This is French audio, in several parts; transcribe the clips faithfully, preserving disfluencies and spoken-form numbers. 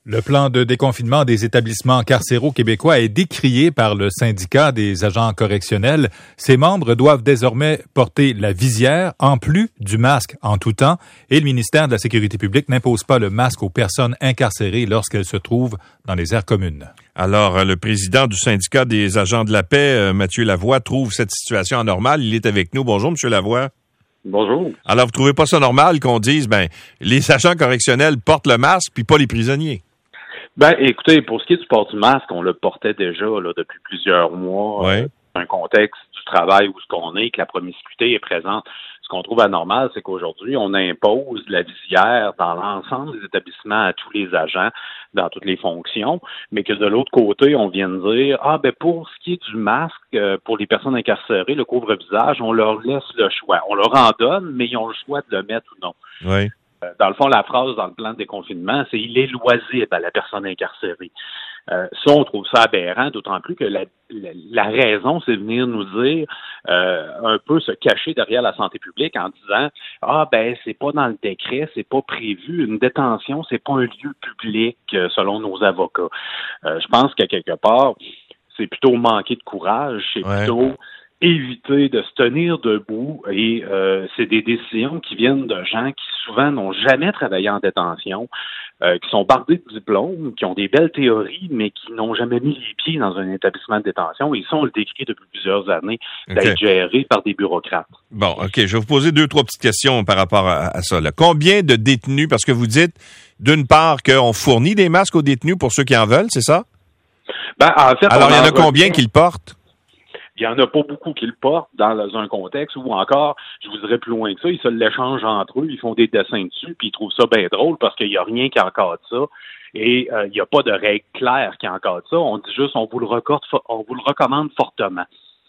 Le plan de déconfinement des établissements carcéraux québécois est décrié par le syndicat des agents correctionnels. Ses membres doivent désormais porter la visière en plus du masque en tout temps et le ministère de la Sécurité publique n'impose pas le masque aux personnes incarcérées lorsqu'elles se trouvent dans les aires communes. Alors, le président du syndicat des agents de la paix, Mathieu Lavoie, trouve cette situation anormale. Il est avec nous. Bonjour, M. Lavoie. Bonjour. Alors, vous trouvez pas ça normal qu'on dise, ben, les agents correctionnels portent le masque puis pas les prisonniers? Ben, écoutez, pour ce qui est du port du masque, on le portait déjà là, depuis plusieurs mois. Ouais. Euh, dans un contexte du travail où ce qu'on est, que la promiscuité est présente. Ce qu'on trouve anormal, c'est qu'aujourd'hui, on impose la visière dans l'ensemble des établissements à tous les agents, dans toutes les fonctions, mais que de l'autre côté, on vient de dire, ah ben pour ce qui est du masque, euh, pour les personnes incarcérées, le couvre-visage, on leur laisse le choix. On leur en donne, mais ils ont le choix de le mettre ou non. Oui. Dans le fond, la phrase dans le plan de déconfinement, c'est « il est loisible à la personne incarcérée ». Euh, ça, on trouve ça aberrant, d'autant plus que la, la, la raison, c'est de venir nous dire, euh, un peu se cacher derrière la santé publique en disant « ah ben c'est pas dans le décret, c'est pas prévu, une détention, c'est pas un lieu public euh, selon nos avocats euh, ». Je pense qu'à quelque part, c'est plutôt manquer de courage, c'est ouais. plutôt éviter de se tenir debout et euh, c'est des décisions qui viennent de gens qui souvent n'ont jamais travaillé en détention, euh, qui sont bardés de diplômes, qui ont des belles théories, mais qui n'ont jamais mis les pieds dans un établissement de détention. Et ça, on le décrit depuis plusieurs années, okay. d'être géré par des bureaucrates. Bon, OK. Je vais vous poser deux, trois petites questions par rapport à, à ça. Là. Combien de détenus, parce que vous dites, d'une part, qu'on fournit des masques aux détenus pour ceux qui en veulent, c'est ça? Ben, en fait, alors, il y en a combien qui le portent? Il n'y en a pas beaucoup qui le portent dans un contexte où encore, je vous dirais plus loin que ça, ils se l'échangent entre eux, ils font des dessins dessus, puis ils trouvent ça bien drôle parce qu'il n'y a rien qui encadre ça. Et euh, il n'y a pas de règles claires qui encadrent ça. On dit juste on vous le recommande, on vous le recommande fortement.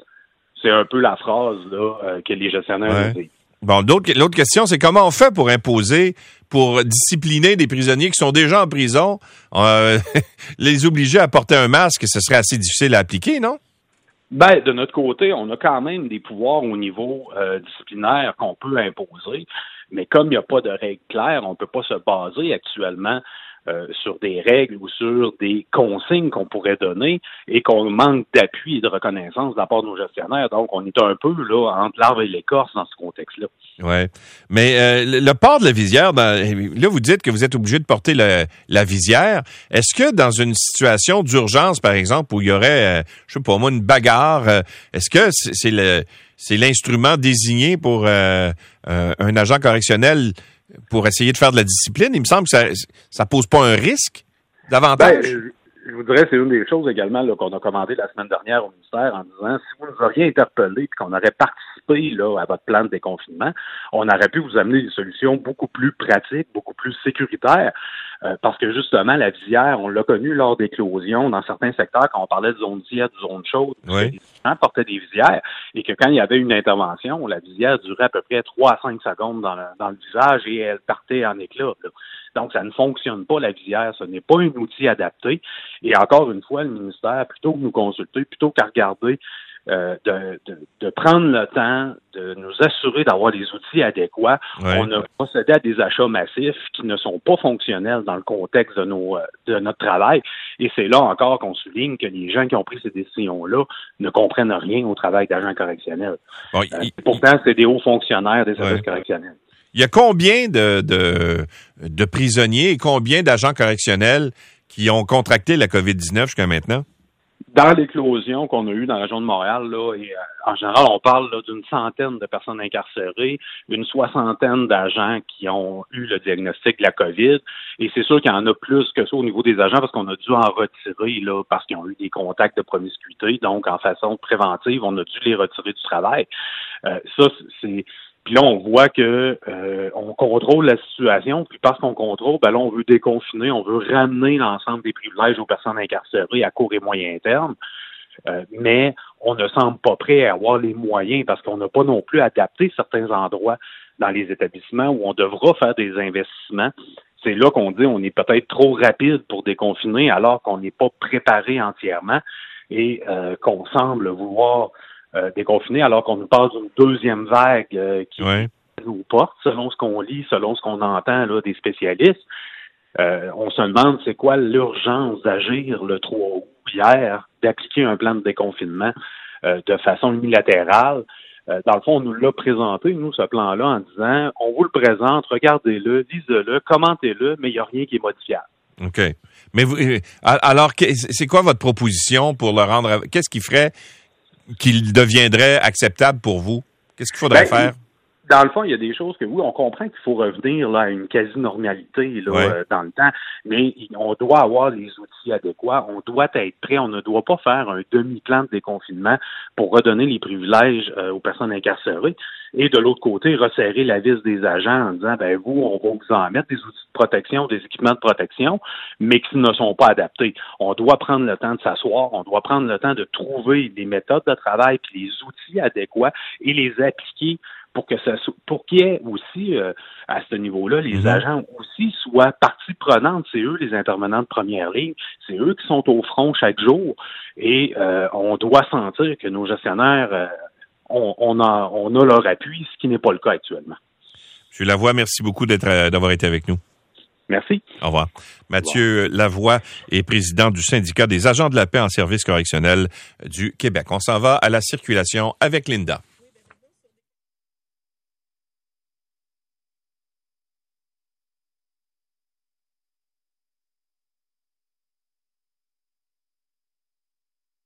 C'est un peu la phrase là euh, que les gestionnaires ouais. disent. Bon, l'autre, l'autre question, c'est comment on fait pour imposer, pour discipliner des prisonniers qui sont déjà en prison, euh, les obliger à porter un masque, ce serait assez difficile à appliquer, non? Ben, de notre côté, on a quand même des pouvoirs au niveau euh, disciplinaire qu'on peut imposer, mais comme il n'y a pas de règles claires, on ne peut pas se baser actuellement euh, sur des règles ou sur des consignes qu'on pourrait donner et qu'on manque d'appui et de reconnaissance de la part de nos gestionnaires. Donc, on est un peu là entre l'arbre et l'écorce dans ce contexte-là. Oui. Mais euh, le, le port de la visière, dans, là, vous dites que vous êtes obligé de porter le, la visière. Est-ce que dans une situation d'urgence, par exemple, où il y aurait, euh, je sais pas moi, une bagarre, euh, est-ce que c'est, c'est le c'est l'instrument désigné pour euh, euh, un agent correctionnel pour essayer de faire de la discipline? Il me semble que ça ça pose pas un risque davantage. Ben, je vous dirais, c'est une des choses également là, qu'on a commandé la semaine dernière au ministère en disant si vous nous auriez interpellé et qu'on aurait participé là, à votre plan de déconfinement, on aurait pu vous amener des solutions beaucoup plus pratiques, beaucoup plus sécuritaires, euh, parce que justement, la visière, on l'a connu lors d'éclosions dans certains secteurs, quand on parlait de zone tiède, de zone chaude, oui. les gens portaient des visières et que quand il y avait une intervention, la visière durait à peu près trois à cinq secondes dans le, dans le visage et elle partait en éclat. Là. Donc, ça ne fonctionne pas, la visière. Ce n'est pas un outil adapté. Et encore une fois, le ministère, plutôt que nous consulter, plutôt qu'à regarder, euh, de, de, de prendre le temps de nous assurer d'avoir les outils adéquats, ouais. on a procédé à des achats massifs qui ne sont pas fonctionnels dans le contexte de, nos, de notre travail. Et c'est là encore qu'on souligne que les gens qui ont pris ces décisions-là ne comprennent rien au travail d'agents correctionnels. Bon, euh, il... Pourtant, c'est des hauts fonctionnaires des services ouais. correctionnels. Il y a combien de, de, de prisonniers et combien d'agents correctionnels qui ont contracté la covid dix-neuf jusqu'à maintenant? Dans l'éclosion qu'on a eue dans la région de Montréal, là, et, euh, en général, on parle là, d'une centaine de personnes incarcérées, une soixantaine d'agents qui ont eu le diagnostic de la COVID. Et c'est sûr qu'il y en a plus que ça au niveau des agents parce qu'on a dû en retirer là, parce qu'ils ont eu des contacts de promiscuité. Donc, en façon préventive, on a dû les retirer du travail. Euh, ça, c'est... Puis là, on voit que euh, on contrôle la situation, puis parce qu'on contrôle, ben là, on veut déconfiner, on veut ramener l'ensemble des privilèges aux personnes incarcérées à court et moyen terme. Euh, mais on ne semble pas prêt à avoir les moyens parce qu'on n'a pas non plus adapté certains endroits dans les établissements où on devra faire des investissements. C'est là qu'on dit on est peut-être trop rapide pour déconfiner alors qu'on n'est pas préparé entièrement et euh, qu'on semble vouloir Euh, déconfiné, alors qu'on nous parle d'une deuxième vague euh, qui ouais. nous porte, selon ce qu'on lit, selon ce qu'on entend là, des spécialistes. Euh, on se demande c'est quoi l'urgence d'agir le trois août hier, d'appliquer un plan de déconfinement euh, de façon unilatérale. Euh, dans le fond, on nous l'a présenté, nous, ce plan-là, en disant on vous le présente, regardez-le, lisez-le, commentez-le, mais il n'y a rien qui est modifiable. OK. Mais vous, alors, c'est quoi votre proposition pour le rendre... Qu'est-ce qui ferait qu'il deviendrait acceptable pour vous? Qu'est-ce qu'il faudrait ben, faire? Dans le fond, il y a des choses que, oui, on comprend qu'il faut revenir là, à une quasi-normalité là, ouais. euh, dans le temps, mais on doit avoir les outils adéquats, on doit être prêt, on ne doit pas faire un demi-plan de déconfinement pour redonner les privilèges euh, aux personnes incarcérées et de l'autre côté, resserrer la vis des agents en disant, ben vous, on va vous en mettre des outils de protection, des équipements de protection, mais qui ne sont pas adaptés. On doit prendre le temps de s'asseoir, on doit prendre le temps de trouver des méthodes de travail puis les outils adéquats et les appliquer pour que ça pour qu'il y ait aussi, euh, à ce niveau-là, les mmh. agents aussi soient partie prenante. C'est eux les intervenants de première ligne. C'est eux qui sont au front chaque jour. Et euh, on doit sentir que nos gestionnaires, euh, on, on, a, on a leur appui, ce qui n'est pas le cas actuellement. M. Lavoie, merci beaucoup d'être, d'avoir été avec nous. Merci. Au revoir. Mathieu Lavoie est président du syndicat des agents de la paix en service correctionnel du Québec. On s'en va à la circulation avec Linda.